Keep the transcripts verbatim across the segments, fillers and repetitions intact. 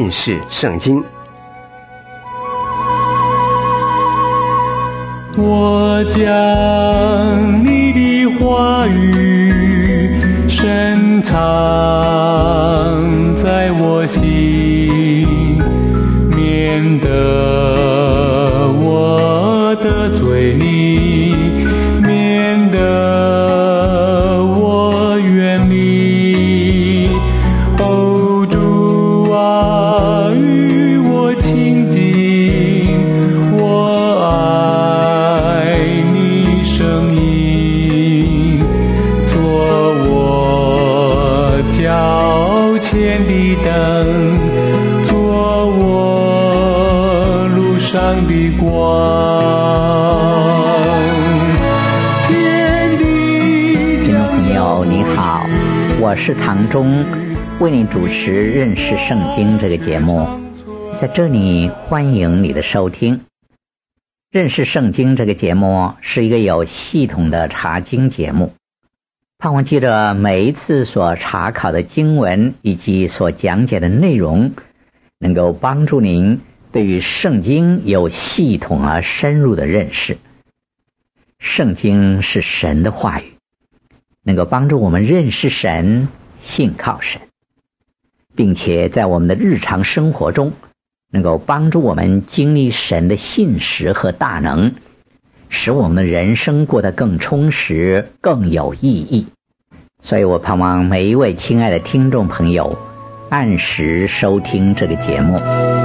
认识圣经。 我将你的话语深藏在我心，免得我得罪你，免得我远离。哦，主啊，与我亲近，我爱你声音，做我脚前的灯，做我路上的光。 听众朋友你好，我是唐忠，为你主持认识圣经这个节目。在这里欢迎你的收听。认识圣经这个节目是一个有系统的查经节目，盼望记着每一次所查考的经文以及所讲解的内容，能够帮助您对于圣经有系统而深入的认识。圣经是神的话语，能够帮助我们认识神，信靠神，并且在我们的日常生活中能够帮助我们经历神的信实和大能，使我们的人生过得更充实，更有意义。所以我盼望每一位亲爱的听众朋友按时收听这个节目。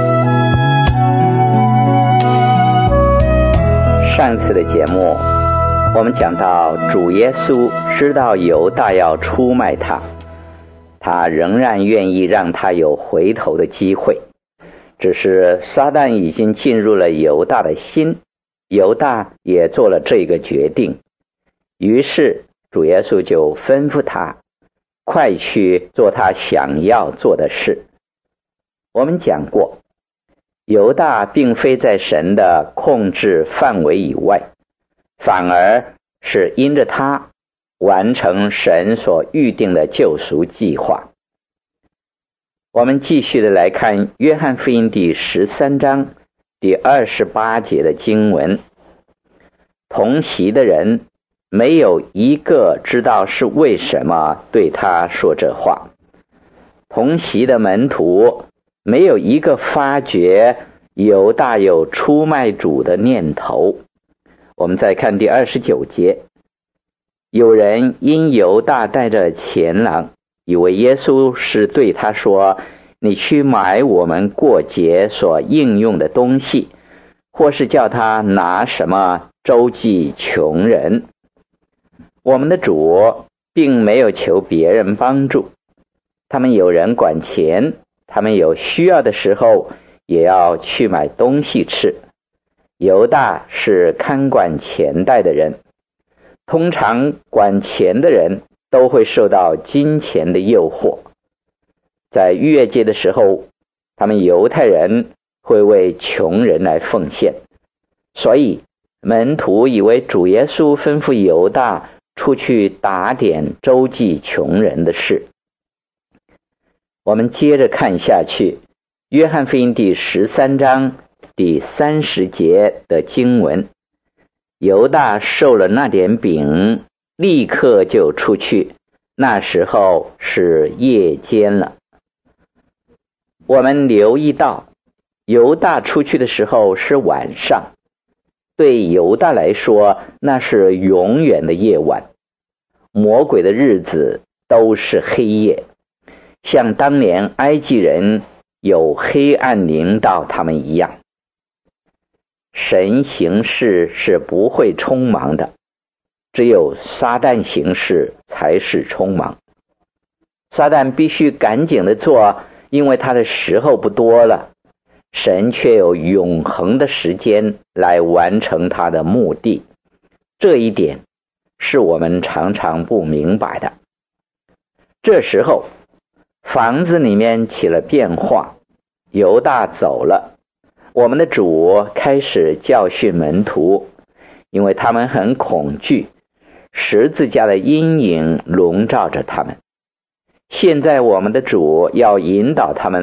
上次的节目我们讲到主耶稣知道犹大要出卖他，他仍然愿意让他有回头的机会，只是撒旦已经进入了犹大的心，犹大也做了这个决定。于是主耶稣就吩咐他快去做他想要做的事。我们讲过，犹大并非在神的控制范围以外，反而是因着他完成神所预定的救赎计划。我们继续的来看约翰福音第十三章第二十八节的经文。同席的人没有一个知道是为什么对他说这话，同席的门徒没有一个发觉犹大有出卖主的念头。我们再看第二十九节，有人因犹大带着钱囊，以为耶稣是对他说，你去买我们过节所应用的东西，或是叫他拿什么周济穷人。我们的主并没有求别人帮助，他们有人管钱，他们有需要的时候也要去买东西吃。犹大是看管钱袋的人，通常管钱的人都会受到金钱的诱惑。在逾越节的时候，他们犹太人会为穷人来奉献，所以门徒以为主耶稣吩咐犹大出去打点周济穷人的事。我们接着看下去，约翰福音第十三章第三十节的经文，犹大受了那点饼，立刻就出去，那时候是夜间了。我们留意到犹大出去的时候是晚上，对犹大来说那是永远的夜晚，魔鬼的日子都是黑夜，像当年埃及人有黑暗临到他们一样。神行事是不会匆忙的，只有撒旦行事才是匆忙。撒旦必须赶紧的做，因为他的时候不多了，神却有永恒的时间来完成他的目的。这一点是我们常常不明白的。这时候房子里面起了变化，犹大走了，我们的主开始教训门徒，因为他们很恐惧，十字架的阴影笼罩着他们。现在我们的主要引导他们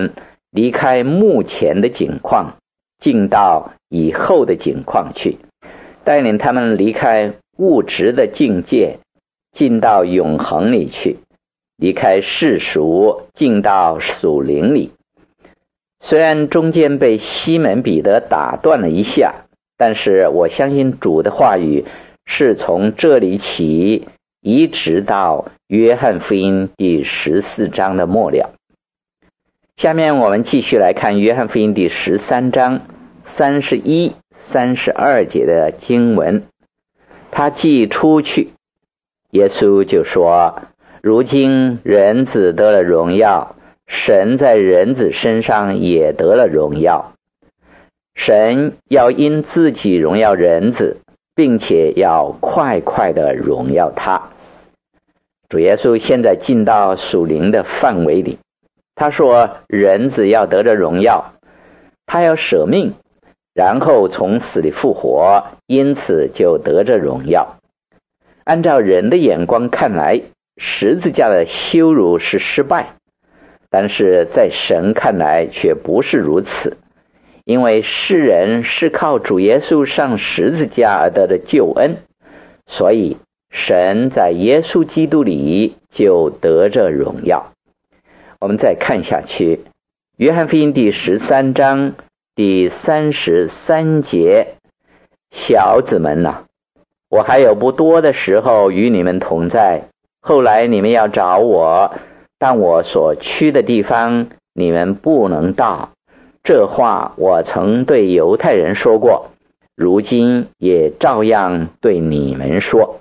离开目前的境况，进到以后的境况去，带领他们离开物质的境界，进到永恒里去，离开世俗，进到属灵里。虽然中间被西门彼得打断了一下，但是我相信主的话语是从这里起一直到约翰福音第十四章的末了。下面我们继续来看约翰福音第十三章三十一、三十二节的经文。他既出去，耶稣就说：如今人子得了荣耀，神在人子身上也得了荣耀。神要因自己荣耀人子，并且要快快的荣耀他。主耶稣现在进到属灵的范围里，他说人子要得着荣耀，他要舍命，然后从死里复活，因此就得着荣耀。按照人的眼光看来，十字架的羞辱是失败，但是在神看来却不是如此，因为世人是靠主耶稣上十字架而得的救恩，所以神在耶稣基督里就得着荣耀。我们再看下去，约翰福音第十三章第三十三节，小子们啊，我还有不多的时候与你们同在，后来你们要找我，但我所去的地方你们不能到。这话我曾对犹太人说过，如今也照样对你们说。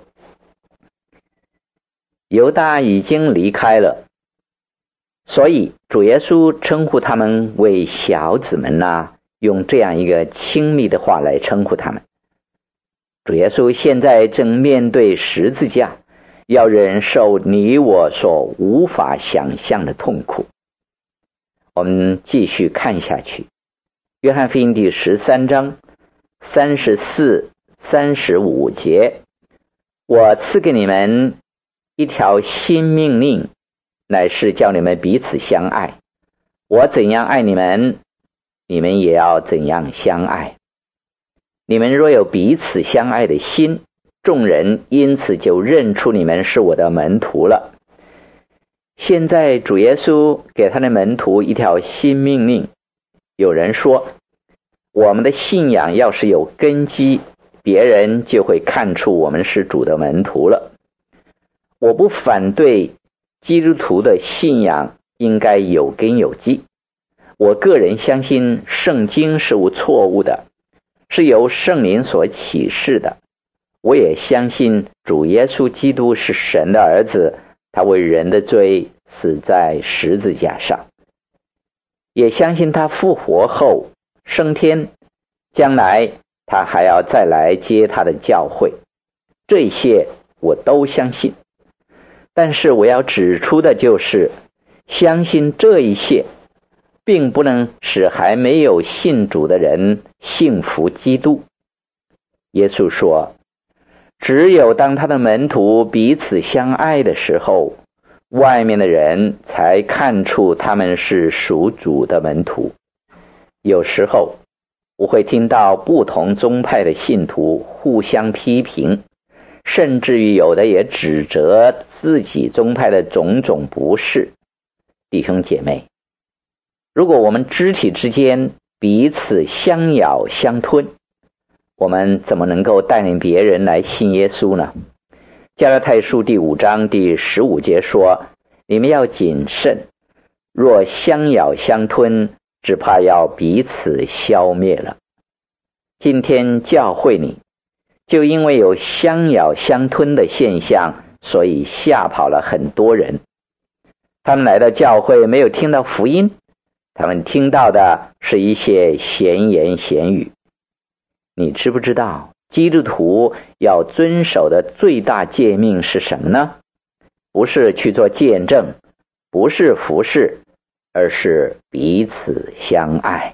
犹大已经离开了，所以主耶稣称呼他们为小子们啊，用这样一个亲密的话来称呼他们。主耶稣现在正面对十字架，要忍受你我所无法想象的痛苦。我们继续看下去，约翰福音第十三章三十四、三十五节，我赐给你们一条新命令，乃是叫你们彼此相爱。我怎样爱你们，你们也要怎样相爱。你们若有彼此相爱的心，众人因此就认出你们是我的门徒了。现在主耶稣给他的门徒一条新命令。有人说，我们的信仰要是有根基，别人就会看出我们是主的门徒了。我不反对基督徒的信仰应该有根有基，我个人相信圣经是无错误的，是由圣灵所启示的。我也相信主耶稣基督是神的儿子，他为人的罪死在十字架上，也相信他复活后升天，将来他还要再来接他的教会，这些我都相信。但是我要指出的就是，相信这一切并不能使还没有信主的人信服基督。耶稣说，只有当他的门徒彼此相爱的时候，外面的人才看出他们是属主的门徒。有时候我会听到不同宗派的信徒互相批评，甚至于有的也指责自己宗派的种种不是。弟兄姐妹，如果我们肢体之间彼此相咬相吞，我们怎么能够带领别人来信耶稣呢？加拉太书第五章第十五节说，你们要谨慎，若相咬相吞，只怕要彼此消灭了。今天教会里就因为有相咬相吞的现象，所以吓跑了很多人。他们来到教会没有听到福音，他们听到的是一些闲言闲语。你知不知道基督徒要遵守的最大诫命是什么呢？不是去做见证，不是服侍，而是彼此相爱。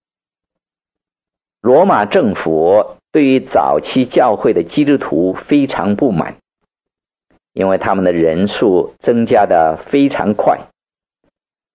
罗马政府对于早期教会的基督徒非常不满，因为他们的人数增加得非常快。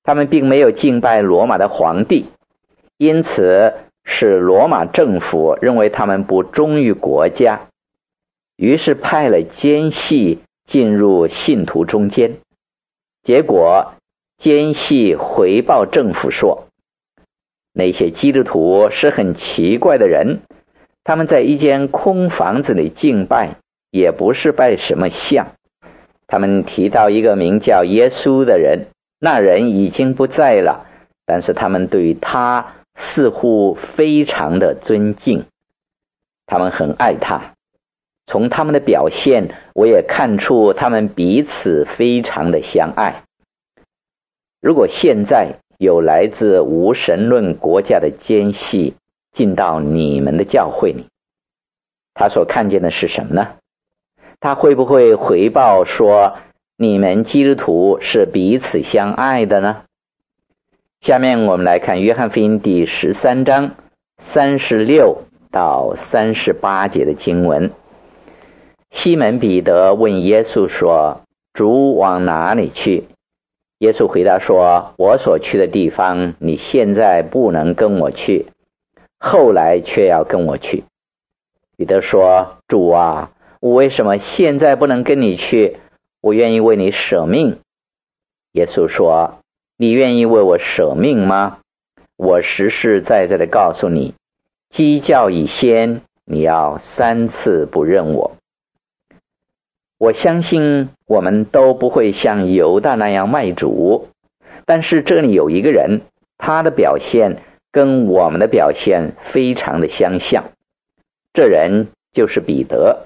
他们并没有敬拜罗马的皇帝，因此使罗马政府认为他们不忠于国家，于是派了奸细进入信徒中间。结果奸细回报政府说，那些基督徒是很奇怪的人，他们在一间空房子里敬拜，也不是拜什么像。他们提到一个名叫耶稣的人，那人已经不在了，但是他们对他似乎非常的尊敬，他们很爱他。从他们的表现，我也看出他们彼此非常的相爱。如果现在有来自无神论国家的奸细进到你们的教会里，他所看见的是什么呢？他会不会回报说你们基督徒是彼此相爱的呢？下面我们来看约翰福音第十三章三十六到三十八节的经文。西门彼得问耶稣说，主往哪里去？耶稣回答说，我所去的地方你现在不能跟我去，后来却要跟我去。彼得说，主啊，我为什么现在不能跟你去？我愿意为你舍命。耶稣说，你愿意为我舍命吗？我实实在在的告诉你，鸡叫以先，你要三次不认我。我相信我们都不会像犹大那样卖主，但是这里有一个人，他的表现跟我们的表现非常的相像，这人就是彼得。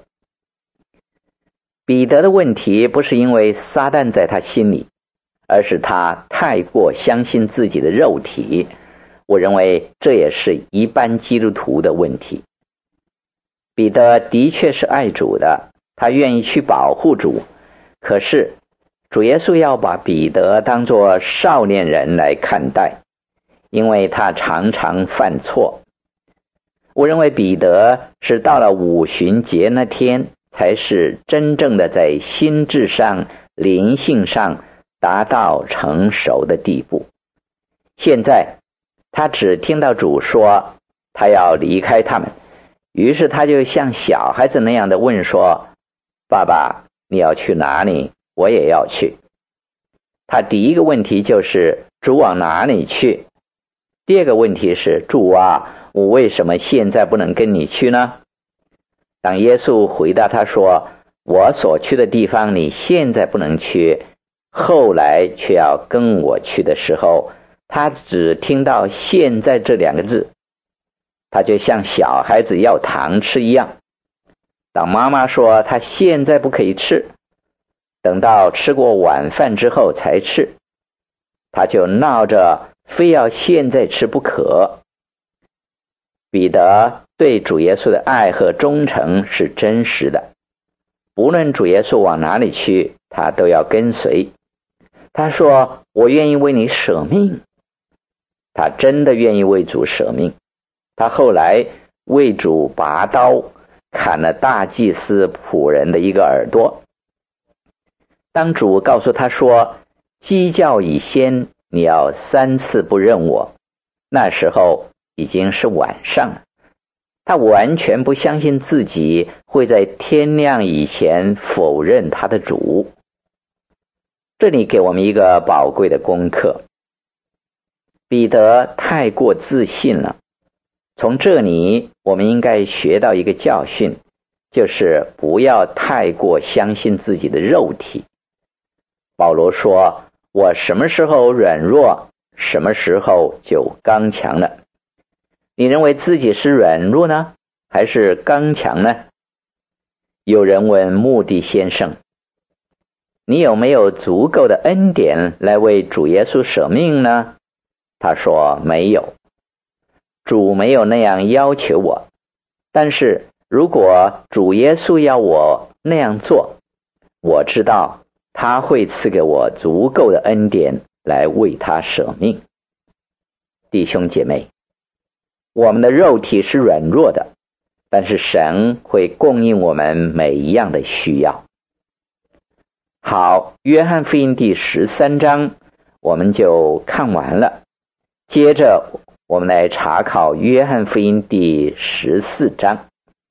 彼得的问题不是因为撒旦在他心里，而是他太过相信自己的肉体。我认为这也是一般基督徒的问题。彼得的确是爱主的，他愿意去保护主，可是主耶稣要把彼得当作少年人来看待，因为他常常犯错。我认为彼得是到了五旬节那天才是真正的在心智上灵性上达到成熟的地步。现在他只听到主说他要离开他们，于是他就像小孩子那样的问说，爸爸，你要去哪里？我也要去。他第一个问题就是主往哪里去？第二个问题是，主啊，我为什么现在不能跟你去呢？当耶稣回答他说，我所去的地方你现在不能去，后来却要跟我去的时候，他只听到现在这两个字，他就像小孩子要糖吃一样。当妈妈说他现在不可以吃，等到吃过晚饭之后才吃，他就闹着非要现在吃不可。彼得对主耶稣的爱和忠诚是真实的，无论主耶稣往哪里去，他都要跟随。他说，我愿意为你舍命。他真的愿意为主舍命。他后来为主拔刀砍了大祭司仆人的一个耳朵。当主告诉他说，鸡叫以先，你要三次不认我，那时候已经是晚上了。他完全不相信自己会在天亮以前否认他的主。这里给我们一个宝贵的功课。彼得太过自信了，从这里我们应该学到一个教训，就是不要太过相信自己的肉体。保罗说，我什么时候软弱，什么时候就刚强了。你认为自己是软弱呢，还是刚强呢？有人问穆迪先生，你有没有足够的恩典来为主耶稣舍命呢？他说，没有。主没有那样要求我，但是如果主耶稣要我那样做，我知道他会赐给我足够的恩典来为他舍命。弟兄姐妹，我们的肉体是软弱的，但是神会供应我们每一样的需要。好，约翰福音第十三章， 我们就看完了。接着我们来查考约翰福音第十四章。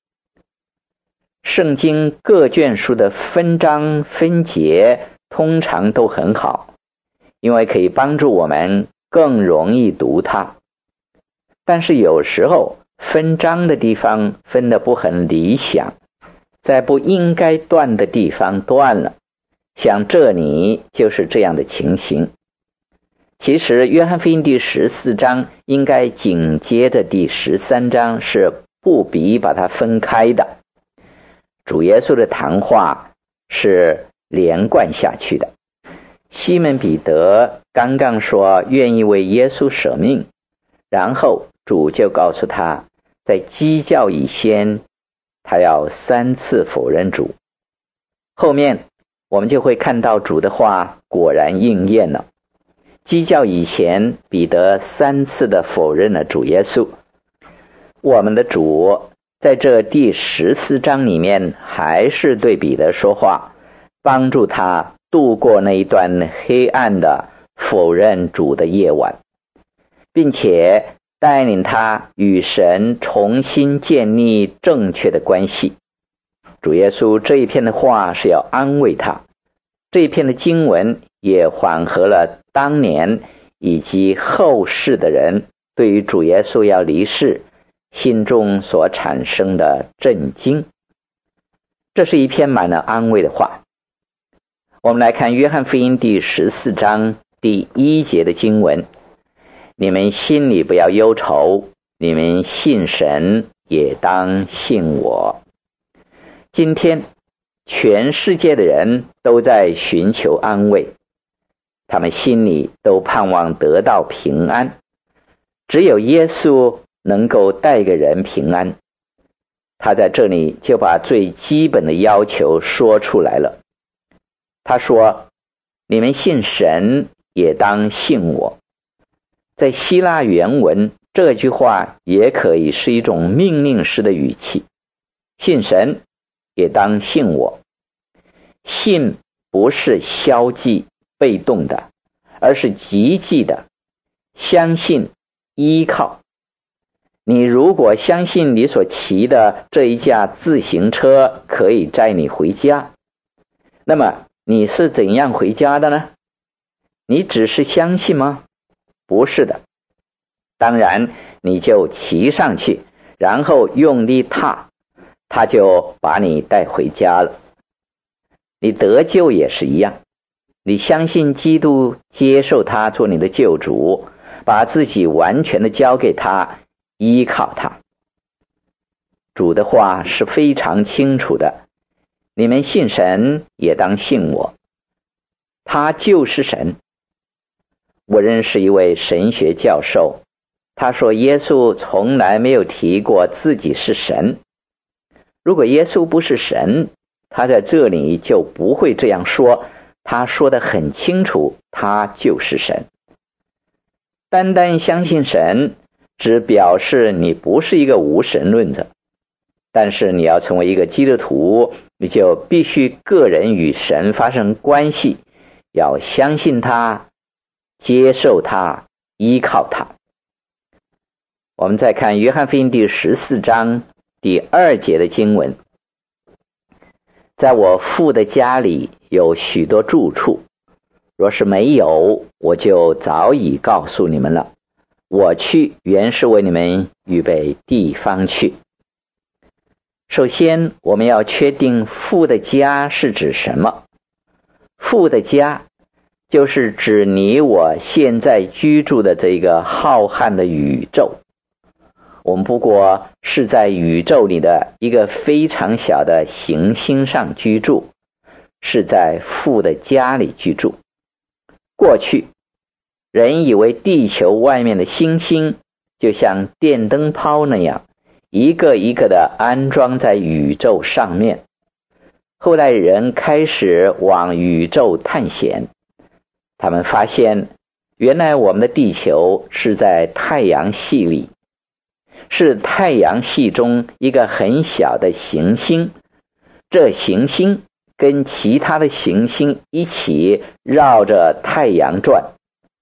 圣经各卷书的分章分节通常都很好，因为可以帮助我们更容易读它。但是有时候分章的地方分得不很理想，在不应该断的地方断了，像这里就是这样的情形。其实约翰福音第十四章应该紧接着第十三章，是不必把它分开的。主耶稣的谈话是连贯下去的。西门彼得刚刚说愿意为耶稣舍命，然后主就告诉他，在鸡叫以先他要三次否认主。后面我们就会看到主的话果然应验了。鸡叫以前，彼得三次的否认了主耶稣。我们的主在这第十四章里面还是对彼得说话，帮助他度过那一段黑暗的否认主的夜晚，并且带领他与神重新建立正确的关系。主耶稣这一篇的话是要安慰他，这一篇的经文也缓和了当年以及后世的人对于主耶稣要离世心中所产生的震惊。这是一篇满了安慰的话。我们来看约翰福音第十四章第一节的经文，你们心里不要忧愁，你们信神也当信我。今天全世界的人都在寻求安慰，他们心里都盼望得到平安，只有耶稣能够带给人平安。他在这里就把最基本的要求说出来了。他说，你们信神也当信我。在希腊原文，这句话也可以是一种命令式的语气，信神也当信我。信不是消极被动的，而是积极的，相信依靠。你如果相信你所骑的这一架自行车可以载你回家，那么你是怎样回家的呢？你只是相信吗？不是的。当然你就骑上去，然后用力踏，他就把你带回家了。你得救也是一样，你相信基督，接受他做你的救主，把自己完全的交给他，依靠他。主的话是非常清楚的，你们信神也当信我，他就是神。我认识一位神学教授，他说耶稣从来没有提过自己是神。如果耶稣不是神，他在这里就不会这样说，他说得很清楚，他就是神。单单相信神只表示你不是一个无神论者，但是你要成为一个基督徒，你就必须个人与神发生关系，要相信他，接受他，依靠他。我们再看约翰福音第十四章第二节的经文，在我父的家里有许多住处，若是没有，我就早已告诉你们了。我去原是为你们预备地方去。首先我们要确定父的家是指什么。父的家就是指你我现在居住的这个浩瀚的宇宙。我们不过是在宇宙里的一个非常小的行星上居住，是在父的家里居住。过去人以为地球外面的星星就像电灯泡那样，一个一个的安装在宇宙上面。后来人开始往宇宙探险，他们发现原来我们的地球是在太阳系里，是太阳系中一个很小的行星。这行星跟其他的行星一起绕着太阳转，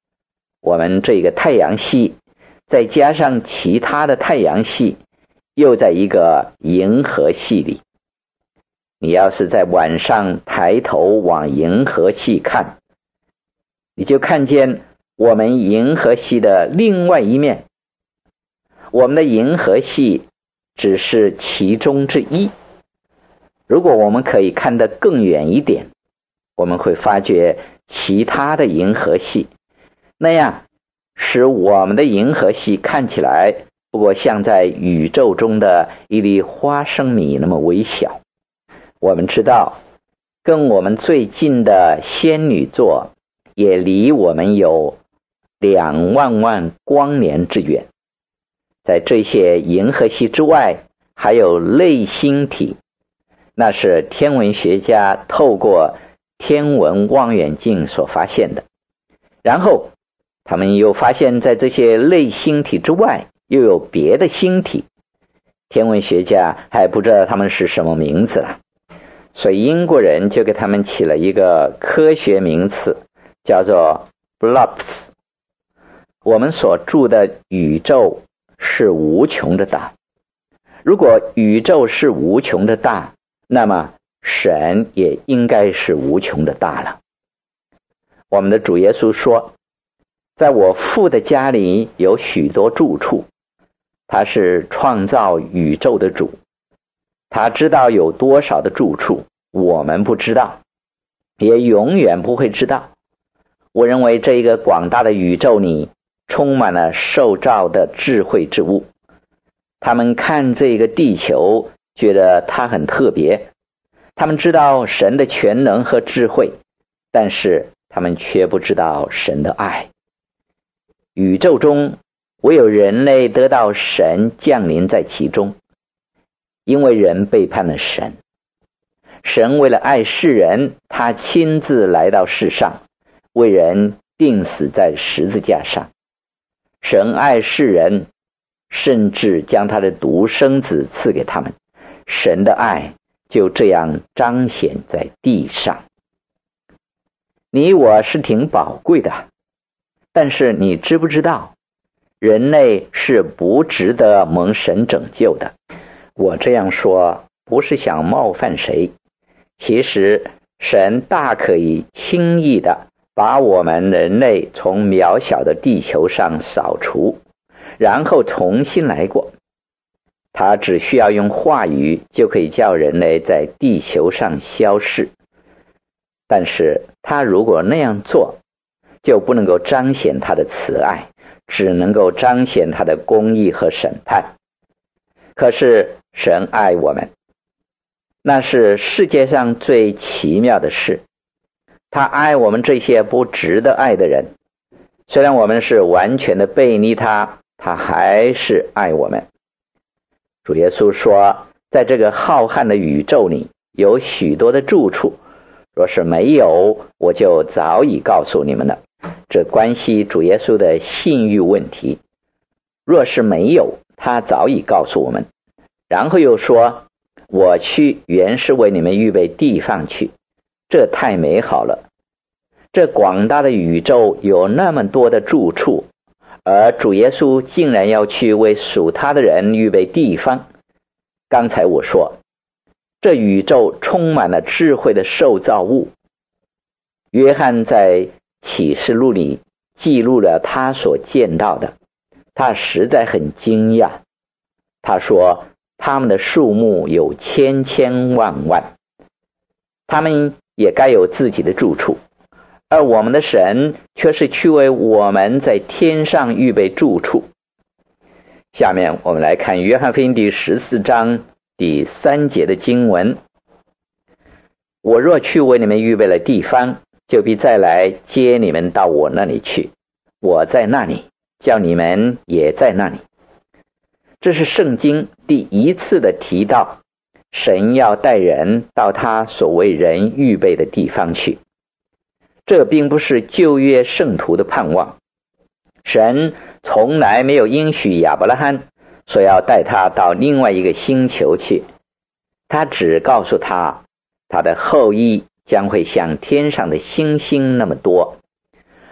我们这个太阳系再加上其他的太阳系，又在一个银河系里。你要是在晚上抬头往银河系看，你就看见我们银河系的另外一面。我们的银河系只是其中之一。如果我们可以看得更远一点，我们会发觉其他的银河系，那样使我们的银河系看起来不过像在宇宙中的一粒花生米那么微小。我们知道，跟我们最近的仙女座也离我们有两万万光年之远。在这些银河系之外，还有类星体，那是天文学家透过天文望远镜所发现的。然后他们又发现在这些类星体之外又有别的星体，天文学家还不知道他们是什么名字了，所以英国人就给他们起了一个科学名词，叫做 blobs。 我们所住的宇宙是无穷的大。如果宇宙是无穷的大，那么神也应该是无穷的大了。我们的主耶稣说，在我父的家里有许多住处，他是创造宇宙的主，他知道有多少的住处，我们不知道，也永远不会知道。我认为这一个广大的宇宙里充满了受造的智慧之物，他们看这个地球觉得它很特别，他们知道神的全能和智慧，但是他们却不知道神的爱。宇宙中唯有人类得到神降临在其中，因为人背叛了神。神为了爱世人，他亲自来到世上，为人钉死在十字架上。神爱世人，甚至将他的独生子赐给他们，神的爱就这样彰显在地上。你我是挺宝贵的，但是你知不知道，人类是不值得蒙神拯救的。我这样说不是想冒犯谁，其实神大可以轻易的把我们人类从渺小的地球上扫除，然后重新来过。他只需要用话语就可以叫人类在地球上消逝。但是他如果那样做，就不能够彰显他的慈爱，只能够彰显他的公义和审判。可是神爱我们，那是世界上最奇妙的事。他爱我们这些不值得爱的人，虽然我们是完全的背逆他，他还是爱我们。主耶稣说，在这个浩瀚的宇宙里有许多的住处，若是没有，我就早已告诉你们了。这关系主耶稣的信誉问题。若是没有，他早已告诉我们。然后又说，我去原是为你们预备地方去。这太美好了。这广大的宇宙有那么多的住处，而主耶稣竟然要去为属他的人预备地方。刚才我说，这宇宙充满了智慧的受造物。约翰在启示录里记录了他所见到的，他实在很惊讶。他说，他们的数目有千千万万，他们也该有自己的住处，而我们的神却是去为我们在天上预备住处。下面我们来看约翰福音第十四章第三节的经文。我若去为你们预备了地方，就必再来接你们到我那里去，我在那里，叫你们也在那里。这是圣经第一次的提到，神要带人到他所为人预备的地方去。这并不是旧约圣徒的盼望，神从来没有应许亚伯拉罕说要带他到另外一个星球去，他只告诉他，他的后裔将会像天上的星星那么多，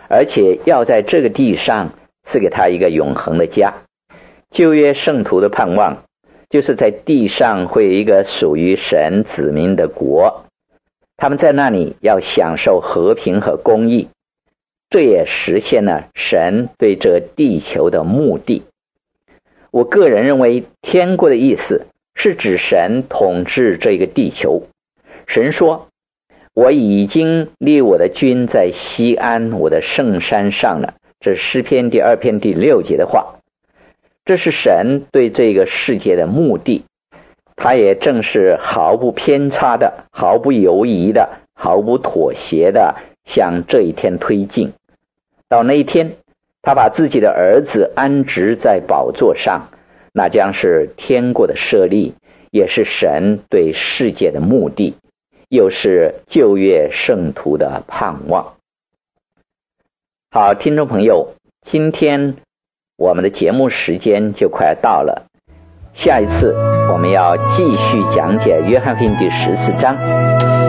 而且要在这个地上赐给他一个永恒的家。旧约圣徒的盼望就是在地上会有一个属于神子民的国，他们在那里要享受和平和公义，这也实现了神对这地球的目的。我个人认为，天国的意思是指神统治这个地球。神说，我已经立我的君在西安我的圣山上了，这是诗篇第二篇第六节的话。这是神对这个世界的目的，他也正是毫不偏差的，毫不犹疑的，毫不妥协的向这一天推进。到那一天，他把自己的儿子安置在宝座上，那将是天国的设立，也是神对世界的目的，又是旧约圣徒的盼望。好，听众朋友，今天我们的节目时间就快到了，下一次我们要继续讲解约翰福音第十四章。